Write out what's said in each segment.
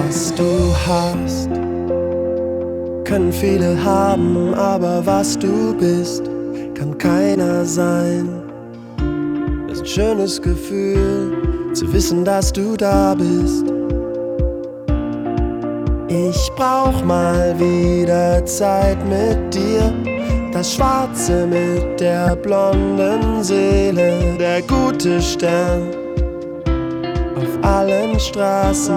Was du hast, können viele haben, aber was du bist, kann keiner sein. Es ist ein schönes Gefühl, zu wissen, dass du da bist. Ich brauch mal wieder Zeit mit dir, das Schwarze mit der blonden Seele, der gute Stern auf allen Straßen.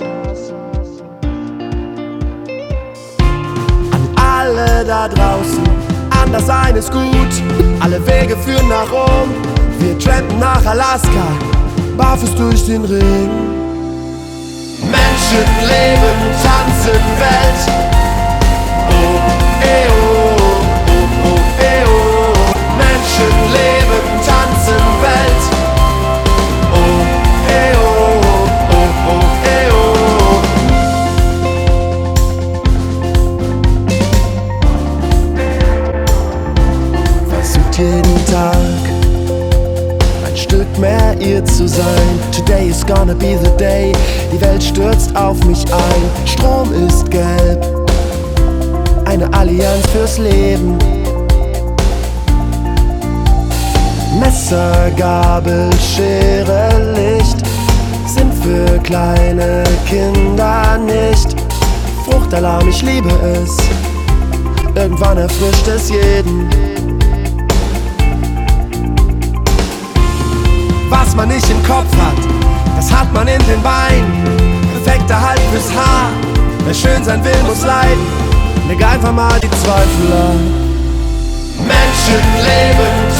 An alle da draußen, anders sein ist gut, alle Wege führen nach Rom. Wir trampen nach Alaska, barfuß durch den Regen. Menschen leben, tanzen, Welt. Oh, oh, oh, oh, oh. Menschen leben, tanzen, Welt. Oh, oh, oh, oh. Versucht jeden Tag ein Stück mehr ihr zu sein. Today is gonna be the day. Die Welt stürzt auf mich ein. Strom ist gelb, eine Allianz fürs Leben. Messer, Gabel, Schere, Licht sind für kleine Kinder nicht. Fruchtalarm, ich liebe es. Irgendwann erfrischt es jeden. Was man nicht im Kopf hat, das hat man in den Beinen. Perfekter Halt fürs Haar. Wer schön sein will, muss leiden. Leg einfach mal die Zweifel an. Menschen leben,